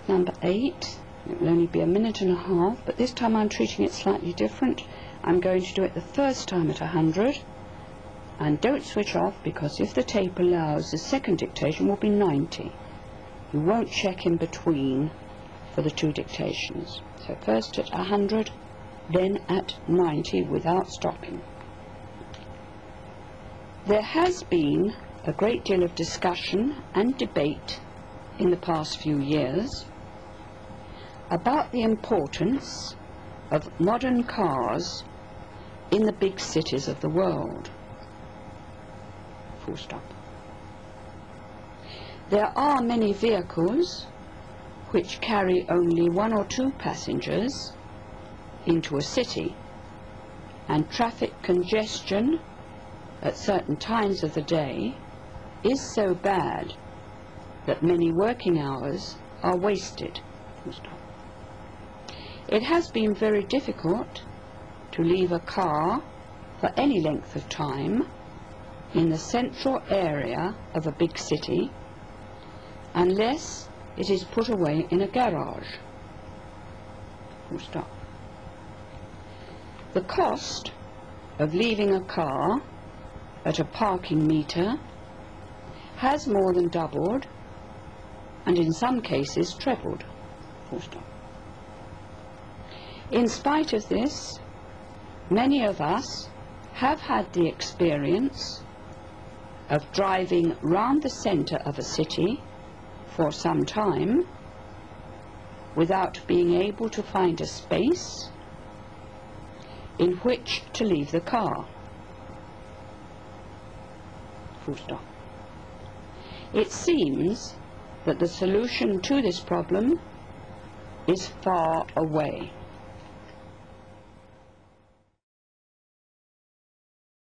Number 8, it will only be a minute and a half, but this time I'm treating it slightly different. I'm going to do it the first time at 100, and don't switch off, because if the tape allows, the second dictation will be 90. You won't check in between for the two dictations. So first at 100, then at 90 without stopping. There has been a great deal of discussion and debate in the past few years about the importance of modern cars in the big cities of the world. Full stop. There are many vehicles which carry only 1 or 2 passengers into a city, and traffic congestion at certain times of the day is so bad that many working hours are wasted. It has been very difficult to leave a car for any length of time in the central area of a big city unless it is put away in a garage. Full stop. The cost of leaving a car at a parking meter has more than doubled, and in some cases trebled. Full stop. In spite of this, many of us have had the experience of driving round the centre of a city for some time without being able to find a space in which to leave the car. Full stop. It seems that the solution to this problem is far away.